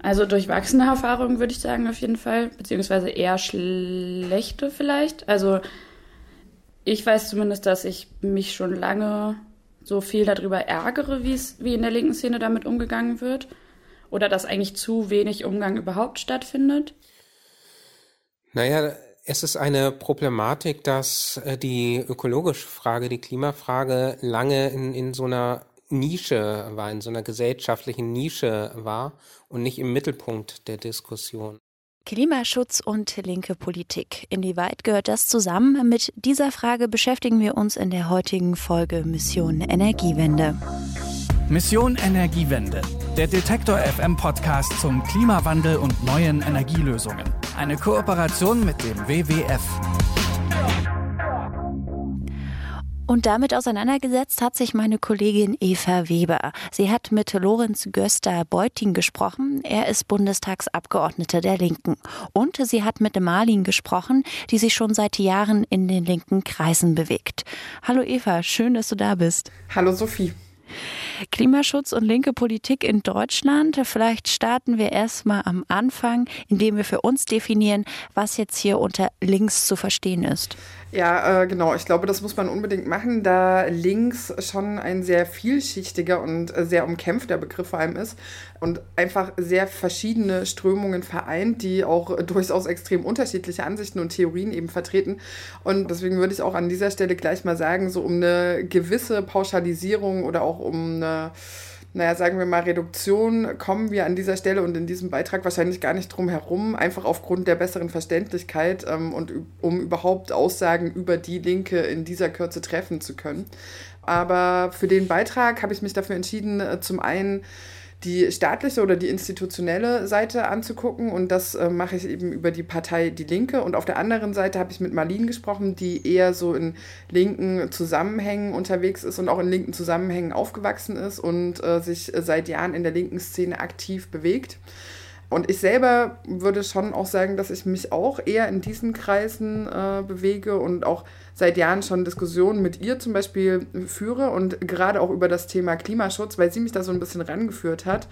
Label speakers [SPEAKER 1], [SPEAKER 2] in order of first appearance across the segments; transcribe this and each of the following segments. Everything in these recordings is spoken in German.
[SPEAKER 1] Also durchwachsene Erfahrungen würde ich sagen auf jeden Fall, beziehungsweise eher schlechte vielleicht. Also ich weiß zumindest, dass ich mich schon lange so viel darüber ärgere, wie in der linken Szene damit umgegangen wird. Oder dass eigentlich zu wenig Umgang überhaupt stattfindet.
[SPEAKER 2] Naja, es ist eine Problematik, dass die ökologische Frage, die Klimafrage lange in so einer Nische war, in so einer gesellschaftlichen Nische war und nicht im Mittelpunkt der Diskussion.
[SPEAKER 3] Klimaschutz und linke Politik. Inwieweit gehört das zusammen? Mit dieser Frage beschäftigen wir uns in der heutigen Folge Mission Energiewende.
[SPEAKER 4] Mission Energiewende. Der Detektor FM Podcast zum Klimawandel und neuen Energielösungen. Eine Kooperation mit dem WWF.
[SPEAKER 3] Und damit auseinandergesetzt hat sich meine Kollegin Eva Weber. Sie hat mit Lorenz Göster-Beuting gesprochen. Er ist Bundestagsabgeordneter der Linken. Und sie hat mit Marlin gesprochen, die sich schon seit Jahren in den linken Kreisen bewegt. Hallo Eva, schön, dass du da bist.
[SPEAKER 5] Hallo Sophie.
[SPEAKER 3] Klimaschutz und linke Politik in Deutschland. Vielleicht starten wir erstmal am Anfang, indem wir für uns definieren, was jetzt hier unter links zu verstehen ist.
[SPEAKER 5] Ja, genau. Ich glaube, das muss man unbedingt machen, da links schon ein sehr vielschichtiger und sehr umkämpfter Begriff vor allem ist und einfach sehr verschiedene Strömungen vereint, die auch durchaus extrem unterschiedliche Ansichten und Theorien eben vertreten. Und deswegen würde ich auch an dieser Stelle gleich mal sagen, so um eine gewisse Pauschalisierung oder auch um eine, sagen wir mal, Reduktion kommen wir an dieser Stelle und in diesem Beitrag wahrscheinlich gar nicht drum herum, einfach aufgrund der besseren Verständlichkeit und um überhaupt Aussagen über die Linke in dieser Kürze treffen zu können. Aber für den Beitrag habe ich mich dafür entschieden, zum einen die staatliche oder die institutionelle Seite anzugucken und das mache ich eben über die Partei Die Linke und auf der anderen Seite habe ich mit Marlin gesprochen, die eher so in linken Zusammenhängen unterwegs ist und auch in linken Zusammenhängen aufgewachsen ist und sich seit Jahren in der linken Szene aktiv bewegt. Und ich selber würde schon auch sagen, dass ich mich auch eher in diesen Kreisen bewege und auch seit Jahren schon Diskussionen mit ihr zum Beispiel führe und gerade auch über das Thema Klimaschutz, weil sie mich da so ein bisschen rangeführt hat.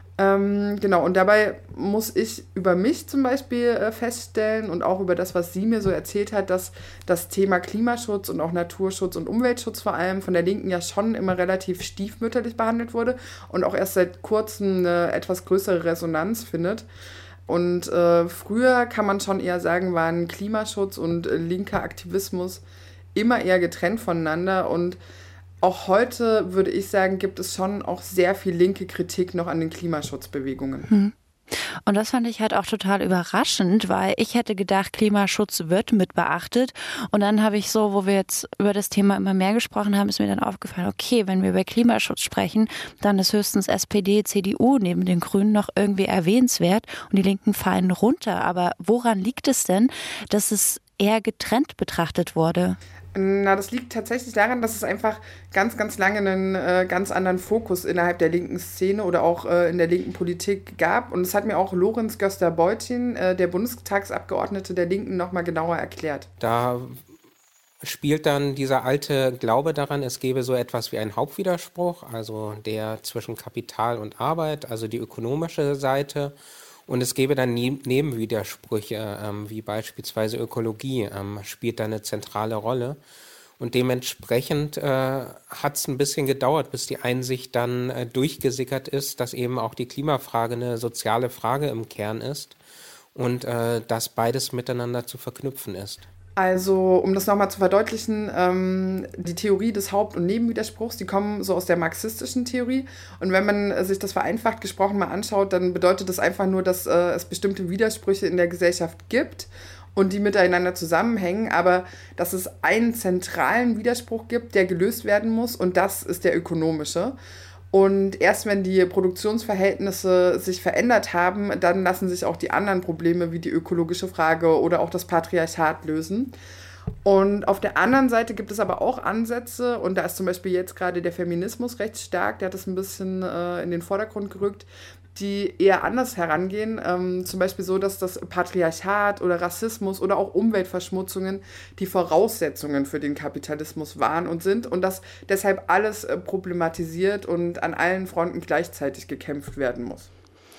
[SPEAKER 5] Genau, und dabei muss ich über mich zum Beispiel feststellen und auch über das, was sie mir so erzählt hat, dass das Thema Klimaschutz und auch Naturschutz und Umweltschutz vor allem von der Linken ja schon immer relativ stiefmütterlich behandelt wurde und auch erst seit kurzem eine etwas größere Resonanz findet. Und früher kann man schon eher sagen, waren Klimaschutz und linker Aktivismus immer eher getrennt voneinander und auch heute, würde ich sagen, gibt es schon auch sehr viel linke Kritik noch an den Klimaschutzbewegungen.
[SPEAKER 3] Und das fand ich halt auch total überraschend, weil ich hätte gedacht, Klimaschutz wird mit beachtet. Und dann habe ich so, wo wir jetzt über das Thema immer mehr gesprochen haben, ist mir dann aufgefallen, okay, wenn wir über Klimaschutz sprechen, dann ist höchstens SPD, CDU neben den Grünen noch irgendwie erwähnenswert und die Linken fallen runter. Aber woran liegt es denn, dass es eher getrennt betrachtet wurde?
[SPEAKER 5] Na, das liegt tatsächlich daran, dass es einfach ganz, ganz lange einen ganz anderen Fokus innerhalb der linken Szene oder auch in der linken Politik gab. Und das hat mir auch Lorenz Göster-Beuting, der Bundestagsabgeordnete der Linken, nochmal genauer erklärt.
[SPEAKER 2] Da spielt dann dieser alte Glaube daran, es gäbe so etwas wie einen Hauptwiderspruch, also der zwischen Kapital und Arbeit, also die ökonomische Seite. Und es gäbe dann Nebenwidersprüche, wie beispielsweise Ökologie, spielt da eine zentrale Rolle. Und dementsprechend hat es ein bisschen gedauert, bis die Einsicht dann durchgesickert ist, dass eben auch die Klimafrage eine soziale Frage im Kern ist und dass beides miteinander zu verknüpfen ist.
[SPEAKER 5] Also, um das nochmal zu verdeutlichen, die Theorie des Haupt- und Nebenwiderspruchs, die kommen so aus der marxistischen Theorie. Und wenn man sich das vereinfacht gesprochen mal anschaut, dann bedeutet das einfach nur, dass es bestimmte Widersprüche in der Gesellschaft gibt und die miteinander zusammenhängen, aber dass es einen zentralen Widerspruch gibt, der gelöst werden muss und das ist der ökonomische. Und erst wenn die Produktionsverhältnisse sich verändert haben, dann lassen sich auch die anderen Probleme wie die ökologische Frage oder auch das Patriarchat lösen. Und auf der anderen Seite gibt es aber auch Ansätze, und da ist zum Beispiel jetzt gerade der Feminismus recht stark, der hat das ein bisschen in den Vordergrund gerückt, die eher anders herangehen, zum Beispiel so, dass das Patriarchat oder Rassismus oder auch Umweltverschmutzungen die Voraussetzungen für den Kapitalismus waren und sind und dass deshalb alles problematisiert und an allen Fronten gleichzeitig gekämpft werden muss.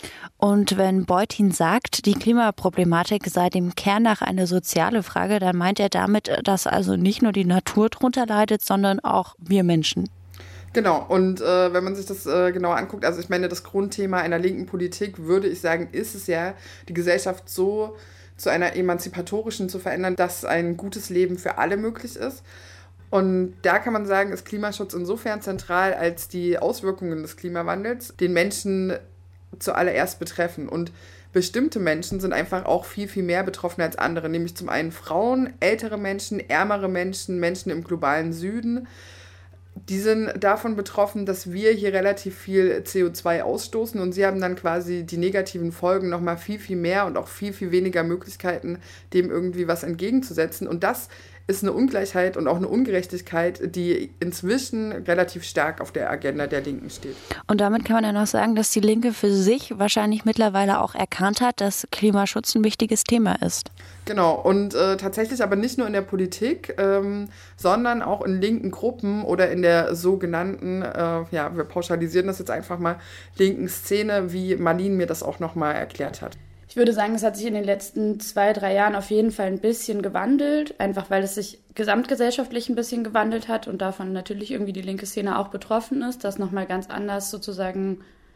[SPEAKER 3] Und wenn Beutin sagt, die Klimaproblematik sei dem Kern nach eine soziale Frage, dann meint er damit, dass also nicht nur die Natur drunter leidet, sondern auch wir Menschen.
[SPEAKER 5] Genau, und wenn man sich das genauer anguckt, also ich meine, das Grundthema einer linken Politik, würde ich sagen, ist es ja, die Gesellschaft so zu einer emanzipatorischen zu verändern, dass ein gutes Leben für alle möglich ist. Und da kann man sagen, ist Klimaschutz insofern zentral, als die Auswirkungen des Klimawandels den Menschen zuallererst betreffen. Und bestimmte Menschen sind einfach auch viel, viel mehr betroffen als andere, nämlich zum einen Frauen, ältere Menschen, ärmere Menschen, Menschen im globalen Süden. Die sind davon betroffen, dass wir hier relativ viel CO2 ausstoßen und sie haben dann quasi die negativen Folgen nochmal viel, viel mehr und auch viel, viel weniger Möglichkeiten, dem irgendwie was entgegenzusetzen. Und das ist eine Ungleichheit und auch eine Ungerechtigkeit, die inzwischen relativ stark auf der Agenda der Linken steht.
[SPEAKER 3] Und damit kann man dann auch sagen, dass die Linke für sich wahrscheinlich mittlerweile auch erkannt hat, dass Klimaschutz ein wichtiges Thema ist.
[SPEAKER 5] Genau, und tatsächlich aber nicht nur in der Politik, sondern auch in linken Gruppen oder in der sogenannten, wir pauschalisieren das jetzt einfach mal, linken Szene, wie Marlene mir das auch nochmal erklärt hat.
[SPEAKER 1] Ich würde sagen, es hat sich in den letzten 2-3 Jahren auf jeden Fall ein bisschen gewandelt, einfach weil es sich gesamtgesellschaftlich ein bisschen gewandelt hat und davon natürlich irgendwie die linke Szene auch betroffen ist, dass nochmal ganz anders sozusagen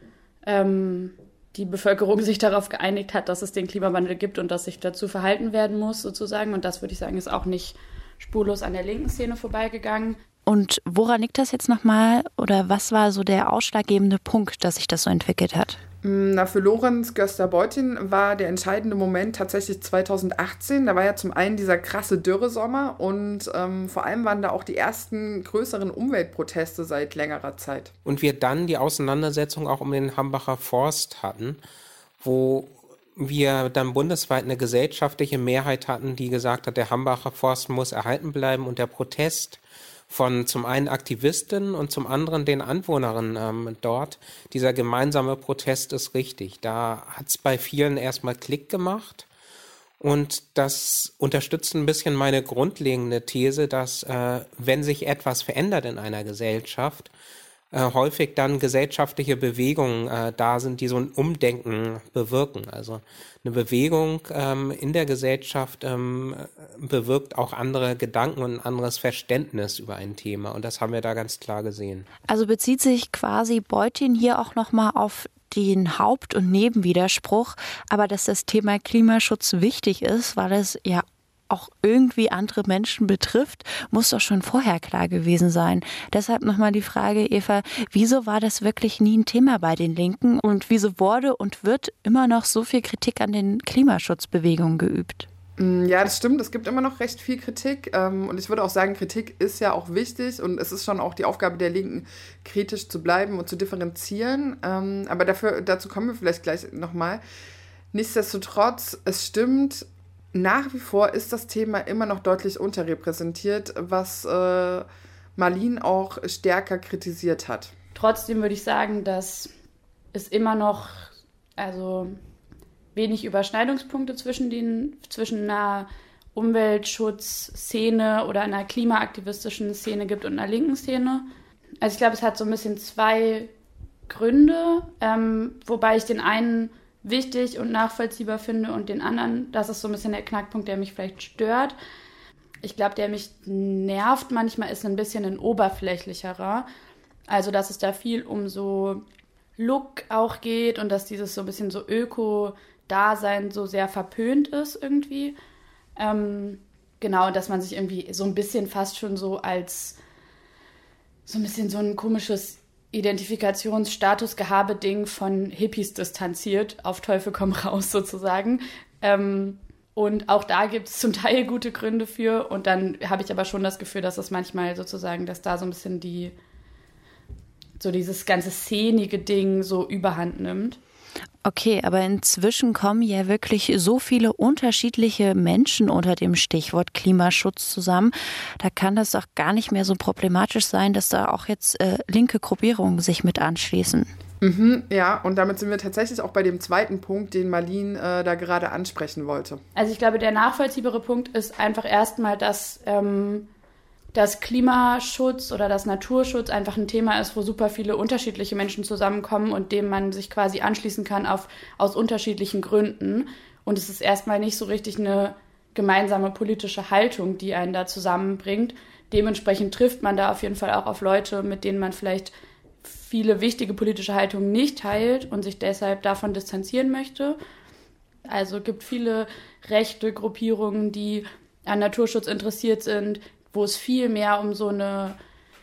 [SPEAKER 1] die Bevölkerung sich darauf geeinigt hat, dass es den Klimawandel gibt und dass sich dazu verhalten werden muss sozusagen. Und das würde ich sagen, ist auch nicht spurlos an der linken Szene vorbeigegangen.
[SPEAKER 3] Und woran liegt das jetzt nochmal oder was war so der ausschlaggebende Punkt, dass sich das so entwickelt hat?
[SPEAKER 5] Na, für Lorenz Göster-Beutin war der entscheidende Moment tatsächlich 2018. Da war ja zum einen dieser krasse Dürresommer und vor allem waren da auch die ersten größeren Umweltproteste seit längerer Zeit.
[SPEAKER 2] Und wir dann die Auseinandersetzung auch um den Hambacher Forst hatten, wo wir dann bundesweit eine gesellschaftliche Mehrheit hatten, die gesagt hat, der Hambacher Forst muss erhalten bleiben und der Protest von zum einen Aktivisten und zum anderen den Anwohnerinnen dort. Dieser gemeinsame Protest ist richtig. Da hat es bei vielen erstmal Klick gemacht und das unterstützt ein bisschen meine grundlegende These, dass wenn sich etwas verändert in einer Gesellschaft, häufig dann gesellschaftliche Bewegungen da sind, die so ein Umdenken bewirken. Also eine Bewegung in der Gesellschaft bewirkt auch andere Gedanken und ein anderes Verständnis über ein Thema. Und das haben wir da ganz klar gesehen.
[SPEAKER 3] Also bezieht sich quasi Beutin hier auch nochmal auf den Haupt- und Nebenwiderspruch, aber dass das Thema Klimaschutz wichtig ist, weil es ja auch irgendwie andere Menschen betrifft, muss doch schon vorher klar gewesen sein. Deshalb nochmal die Frage, Eva, wieso war das wirklich nie ein Thema bei den Linken und wieso wurde und wird immer noch so viel Kritik an den Klimaschutzbewegungen geübt?
[SPEAKER 5] Ja, das stimmt. Es gibt immer noch recht viel Kritik. Und ich würde auch sagen, Kritik ist ja auch wichtig und es ist schon auch die Aufgabe der Linken, kritisch zu bleiben und zu differenzieren. Aber dazu kommen wir vielleicht gleich nochmal. Nichtsdestotrotz, es stimmt, nach wie vor ist das Thema immer noch deutlich unterrepräsentiert, was Marlene auch stärker kritisiert hat.
[SPEAKER 1] Trotzdem würde ich sagen, dass es immer noch wenig Überschneidungspunkte zwischen einer Umweltschutzszene oder einer klimaaktivistischen Szene gibt und einer linken Szene. Also ich glaube, es hat so ein bisschen zwei Gründe, wobei ich den einen wichtig und nachvollziehbar finde und den anderen, das ist so ein bisschen der Knackpunkt, der mich vielleicht stört. Ich glaube, der mich nervt manchmal, ist ein bisschen ein oberflächlicherer. Also, dass es da viel um so Look auch geht und dass dieses so ein bisschen so Öko-Dasein so sehr verpönt ist irgendwie. Genau, dass man sich irgendwie so ein bisschen fast schon so als so ein bisschen so ein komisches Identifikationsstatus-Gehabe-Ding von Hippies distanziert, auf Teufel komm raus sozusagen. Und auch da gibt es zum Teil gute Gründe für. Und dann habe ich aber schon das Gefühl, dass das manchmal sozusagen, dass da so ein bisschen dieses ganze szenige Ding so überhand nimmt.
[SPEAKER 3] Okay, aber inzwischen kommen ja wirklich so viele unterschiedliche Menschen unter dem Stichwort Klimaschutz zusammen. Da kann das doch gar nicht mehr so problematisch sein, dass da auch jetzt linke Gruppierungen sich mit anschließen.
[SPEAKER 5] Ja, und damit sind wir tatsächlich auch bei dem zweiten Punkt, den Marlene da gerade ansprechen wollte.
[SPEAKER 1] Also ich glaube, der nachvollziehbare Punkt ist einfach erstmal, dass dass Klimaschutz oder dass Naturschutz einfach ein Thema ist, wo super viele unterschiedliche Menschen zusammenkommen und dem man sich quasi anschließen kann aus unterschiedlichen Gründen. Und es ist erstmal nicht so richtig eine gemeinsame politische Haltung, die einen da zusammenbringt. Dementsprechend trifft man da auf jeden Fall auch auf Leute, mit denen man vielleicht viele wichtige politische Haltungen nicht teilt und sich deshalb davon distanzieren möchte. Also es gibt viele rechte Gruppierungen, die an Naturschutz interessiert sind, wo es viel mehr um so eine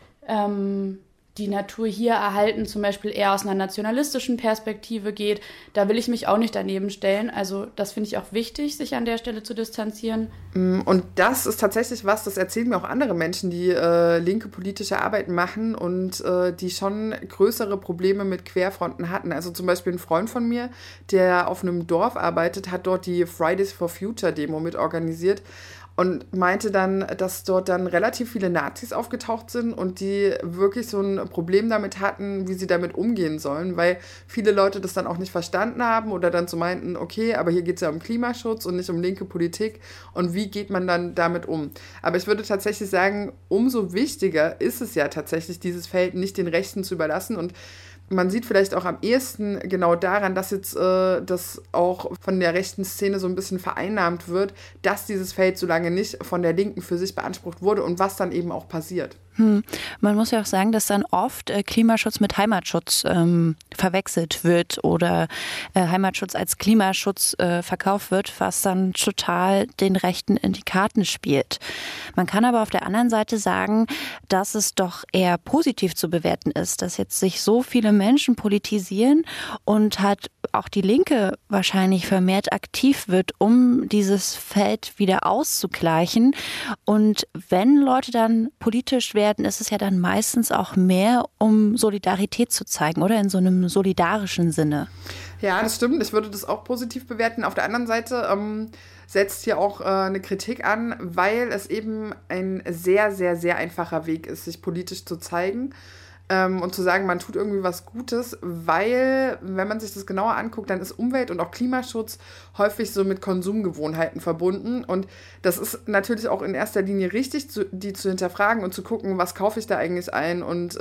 [SPEAKER 1] die Natur hier erhalten, zum Beispiel eher aus einer nationalistischen Perspektive geht. Da will ich mich auch nicht daneben stellen. Also das finde ich auch wichtig, sich an der Stelle zu distanzieren.
[SPEAKER 5] Und das ist tatsächlich was, das erzählen mir auch andere Menschen, die linke politische Arbeit machen und die schon größere Probleme mit Querfronten hatten. Also zum Beispiel ein Freund von mir, der auf einem Dorf arbeitet, hat dort die Fridays for Future Demo mit organisiert. Und meinte dann, dass dort dann relativ viele Nazis aufgetaucht sind und die wirklich so ein Problem damit hatten, wie sie damit umgehen sollen, weil viele Leute das dann auch nicht verstanden haben oder dann so meinten, okay, aber hier geht es ja um Klimaschutz und nicht um linke Politik und wie geht man dann damit um? Aber ich würde tatsächlich sagen, umso wichtiger ist es ja tatsächlich, dieses Feld nicht den Rechten zu überlassen und man sieht vielleicht auch am ehesten genau daran, dass jetzt das auch von der rechten Szene so ein bisschen vereinnahmt wird, dass dieses Feld so lange nicht von der Linken für sich beansprucht wurde und was dann eben auch passiert.
[SPEAKER 3] Man muss ja auch sagen, dass dann oft Klimaschutz mit Heimatschutz verwechselt wird oder Heimatschutz als Klimaschutz verkauft wird, was dann total den Rechten in die Karten spielt. Man kann aber auf der anderen Seite sagen, dass es doch eher positiv zu bewerten ist, dass jetzt sich so viele Menschen politisieren und halt auch die Linke wahrscheinlich vermehrt aktiv wird, um dieses Feld wieder auszugleichen. Und wenn Leute dann politisch werden, ist es ja dann meistens auch mehr, um Solidarität zu zeigen, oder in so einem solidarischen Sinne.
[SPEAKER 5] Ja, das stimmt. Ich würde das auch positiv bewerten. Auf der anderen Seite setzt hier auch eine Kritik an, weil es eben ein sehr, sehr, sehr einfacher Weg ist, sich politisch zu zeigen. Und zu sagen, man tut irgendwie was Gutes, weil, wenn man sich das genauer anguckt, dann ist Umwelt- und auch Klimaschutz häufig so mit Konsumgewohnheiten verbunden. Und das ist natürlich auch in erster Linie richtig, die zu hinterfragen und zu gucken, was kaufe ich da eigentlich ein und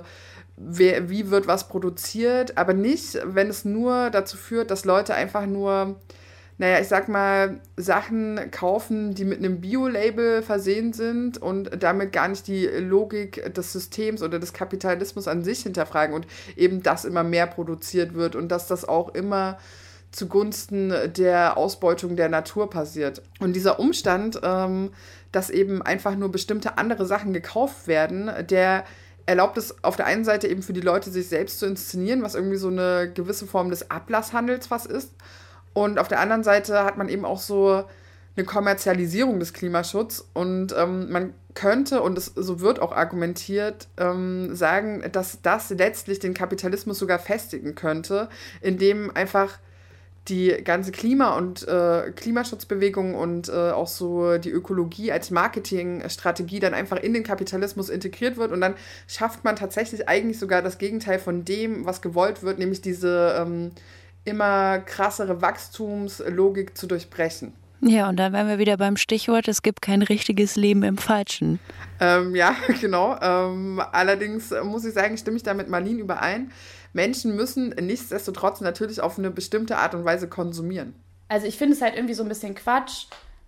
[SPEAKER 5] wie wird was produziert. Aber nicht, wenn es nur dazu führt, dass Leute einfach nur, naja, ich sag mal, Sachen kaufen, die mit einem Bio-Label versehen sind und damit gar nicht die Logik des Systems oder des Kapitalismus an sich hinterfragen und eben, dass immer mehr produziert wird und dass das auch immer zugunsten der Ausbeutung der Natur passiert. Und dieser Umstand, dass eben einfach nur bestimmte andere Sachen gekauft werden, der erlaubt es auf der einen Seite eben für die Leute, sich selbst zu inszenieren, was irgendwie so eine gewisse Form des Ablasshandels was ist. Und auf der anderen Seite hat man eben auch so eine Kommerzialisierung des Klimaschutzes. Und man könnte, und so wird auch argumentiert, sagen, dass das letztlich den Kapitalismus sogar festigen könnte, indem einfach die ganze und Klimaschutzbewegung und auch so die Ökologie als Marketingstrategie dann einfach in den Kapitalismus integriert wird. Und dann schafft man tatsächlich eigentlich sogar das Gegenteil von dem, was gewollt wird, nämlich diese immer krassere Wachstumslogik zu durchbrechen.
[SPEAKER 3] Ja, und dann wären wir wieder beim Stichwort, es gibt kein richtiges Leben im Falschen.
[SPEAKER 5] Ja, genau. Allerdings muss ich sagen, stimme ich da mit Marlene überein. Menschen müssen nichtsdestotrotz natürlich auf eine bestimmte Art und Weise konsumieren.
[SPEAKER 1] Also ich finde es halt irgendwie so ein bisschen Quatsch,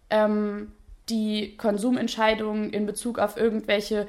[SPEAKER 1] die Konsumentscheidungen in Bezug auf irgendwelche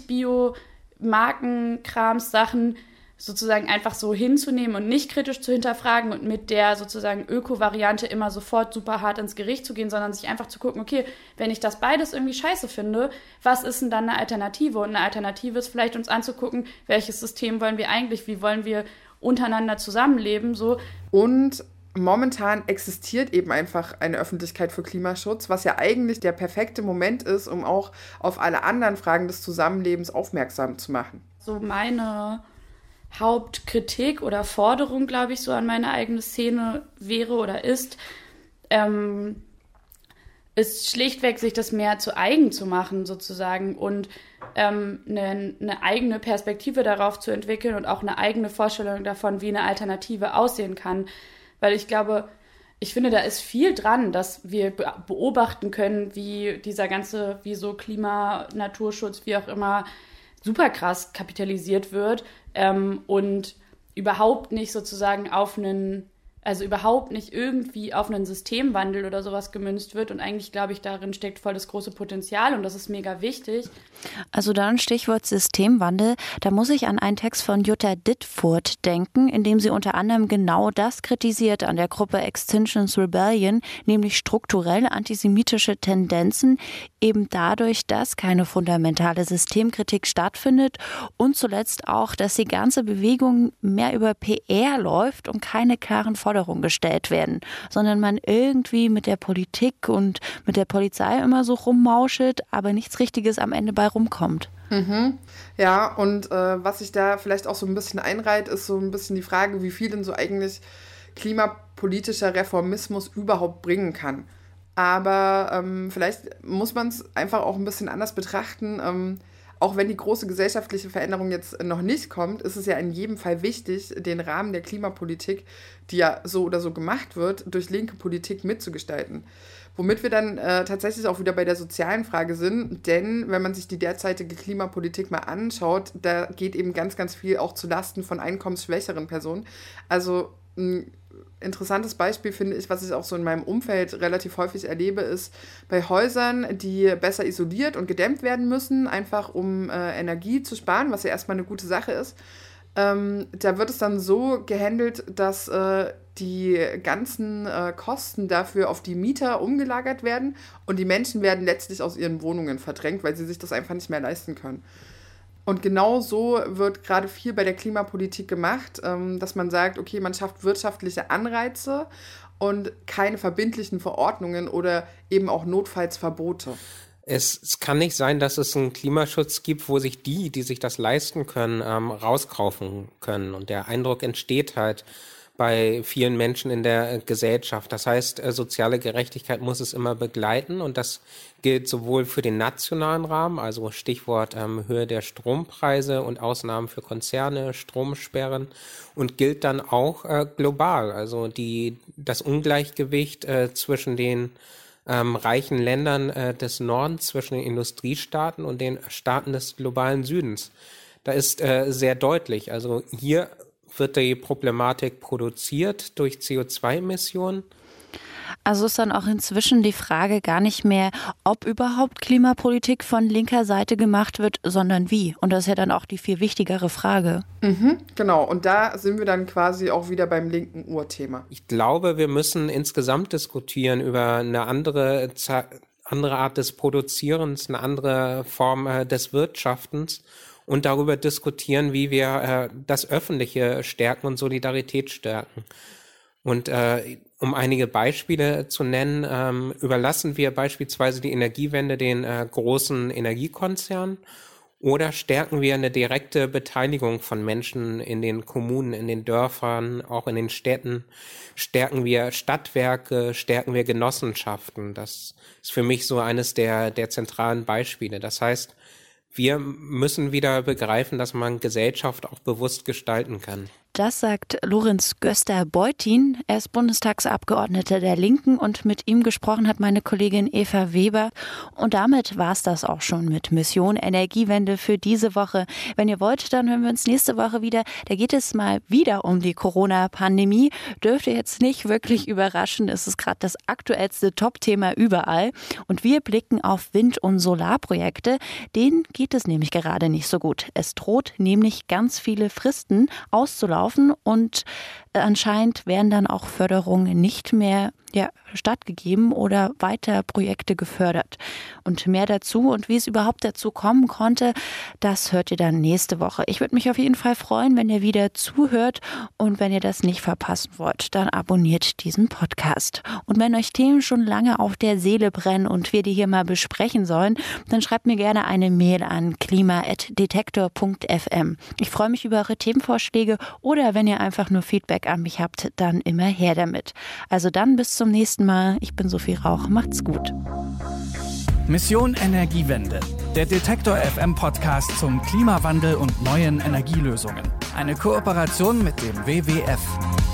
[SPEAKER 1] Nicht-Bio-Markenkrams-Sachen sozusagen einfach so hinzunehmen und nicht kritisch zu hinterfragen und mit der sozusagen Öko-Variante immer sofort super hart ins Gericht zu gehen, sondern sich einfach zu gucken, okay, wenn ich das beides irgendwie scheiße finde, was ist denn dann eine Alternative? Und eine Alternative ist vielleicht uns anzugucken, welches System wollen wir eigentlich, wie wollen wir untereinander zusammenleben, so.
[SPEAKER 5] Und momentan existiert eben einfach eine Öffentlichkeit für Klimaschutz, was ja eigentlich der perfekte Moment ist, um auch auf alle anderen Fragen des Zusammenlebens aufmerksam zu machen.
[SPEAKER 1] So meine Hauptkritik oder Forderung, glaube ich, so an meine eigene Szene wäre oder ist schlichtweg, sich das mehr zu eigen zu machen sozusagen und eine eigene Perspektive darauf zu entwickeln und auch eine eigene Vorstellung davon, wie eine Alternative aussehen kann. Weil ich glaube, ich finde, da ist viel dran, dass wir beobachten können, wie so Klima, Naturschutz, wie auch immer, super krass kapitalisiert wird und überhaupt nicht sozusagen überhaupt nicht irgendwie auf einen Systemwandel oder sowas gemünzt wird. Und eigentlich, glaube ich, darin steckt voll das große Potenzial und das ist mega wichtig.
[SPEAKER 3] Also dann Stichwort Systemwandel. Da muss ich an einen Text von Jutta Dittfurt denken, in dem sie unter anderem genau das kritisiert an der Gruppe Extinction Rebellion, nämlich strukturelle antisemitische Tendenzen, eben dadurch, dass keine fundamentale Systemkritik stattfindet und zuletzt auch, dass die ganze Bewegung mehr über PR läuft und keine klaren Forderungen gestellt werden, sondern man irgendwie mit der Politik und mit der Polizei immer so rummauschelt, aber nichts Richtiges am Ende bei rumkommt.
[SPEAKER 5] Mhm. Ja, und was sich da vielleicht auch so ein bisschen einreiht, ist so ein bisschen die Frage, wie viel denn so eigentlich klimapolitischer Reformismus überhaupt bringen kann. Aber vielleicht muss man es einfach auch ein bisschen anders betrachten. Auch wenn die große gesellschaftliche Veränderung jetzt noch nicht kommt, ist es ja in jedem Fall wichtig, den Rahmen der Klimapolitik, die ja so oder so gemacht wird, durch linke Politik mitzugestalten. Womit wir dann tatsächlich auch wieder bei der sozialen Frage sind, denn wenn man sich die derzeitige Klimapolitik mal anschaut, da geht eben ganz, ganz viel auch zulasten von einkommensschwächeren Personen. Also ein interessantes Beispiel finde ich, was ich auch so in meinem Umfeld relativ häufig erlebe, ist bei Häusern, die besser isoliert und gedämmt werden müssen, einfach um Energie zu sparen, was ja erstmal eine gute Sache ist. Da wird es dann so gehandelt, dass die ganzen Kosten dafür auf die Mieter umgelagert werden und die Menschen werden letztlich aus ihren Wohnungen verdrängt, weil sie sich das einfach nicht mehr leisten können. Und genau so wird gerade viel bei der Klimapolitik gemacht, dass man sagt, okay, man schafft wirtschaftliche Anreize und keine verbindlichen Verordnungen oder eben auch notfalls Verbote.
[SPEAKER 2] Es kann nicht sein, dass es einen Klimaschutz gibt, wo sich die sich das leisten können, rauskaufen können. Und der Eindruck entsteht halt bei vielen Menschen in der Gesellschaft. Das heißt, soziale Gerechtigkeit muss es immer begleiten und das gilt sowohl für den nationalen Rahmen, also Stichwort Höhe der Strompreise und Ausnahmen für Konzerne, Stromsperren und gilt dann auch global. Also das Ungleichgewicht zwischen den reichen Ländern des Nordens, zwischen den Industriestaaten und den Staaten des globalen Südens. Da ist sehr deutlich. Also hier wird die Problematik produziert durch CO2-Emissionen.
[SPEAKER 3] Also ist dann auch inzwischen die Frage gar nicht mehr, ob überhaupt Klimapolitik von linker Seite gemacht wird, sondern wie. Und das ist ja dann auch die viel wichtigere Frage.
[SPEAKER 5] Mhm, genau, und da sind wir dann quasi auch wieder beim linken Urthema.
[SPEAKER 2] Ich glaube, wir müssen insgesamt diskutieren über eine andere Art des Produzierens, eine andere Form des Wirtschaftens. Und darüber diskutieren, wie wir das Öffentliche stärken und Solidarität stärken. Und um einige Beispiele zu nennen, überlassen wir beispielsweise die Energiewende den großen Energiekonzernen oder stärken wir eine direkte Beteiligung von Menschen in den Kommunen, in den Dörfern, auch in den Städten, stärken wir Stadtwerke, stärken wir Genossenschaften. Das ist für mich so eines der zentralen Beispiele. Das heißt, wir müssen wieder begreifen, dass man Gesellschaft auch bewusst gestalten kann.
[SPEAKER 3] Das sagt Lorenz Göster-Beutin. Er ist Bundestagsabgeordneter der Linken und mit ihm gesprochen hat meine Kollegin Eva Weber. Und damit war es das auch schon mit Mission Energiewende für diese Woche. Wenn ihr wollt, dann hören wir uns nächste Woche wieder. Da geht es mal wieder um die Corona-Pandemie. Dürfte jetzt nicht wirklich überraschen. Es ist gerade das aktuellste Top-Thema überall. Und wir blicken auf Wind- und Solarprojekte. Denen geht es nämlich gerade nicht so gut. Es droht nämlich ganz viele Fristen auszulaufen. Und anscheinend werden dann auch Förderungen nicht mehr stattgegeben oder weiter Projekte gefördert. Und mehr dazu und wie es überhaupt dazu kommen konnte, das hört ihr dann nächste Woche. Ich würde mich auf jeden Fall freuen, wenn ihr wieder zuhört und wenn ihr das nicht verpassen wollt, dann abonniert diesen Podcast. Und wenn euch Themen schon lange auf der Seele brennen und wir die hier mal besprechen sollen, dann schreibt mir gerne eine Mail an klima@detektor.fm. Ich freue mich über eure Themenvorschläge oder wenn ihr einfach nur Feedback an mich habt, dann immer her damit. Also dann bis zum nächsten Mal. Ich bin Sophie Rauch. Macht's gut.
[SPEAKER 4] Mission Energiewende. Der Detektor FM Podcast zum Klimawandel und neuen Energielösungen. Eine Kooperation mit dem WWF.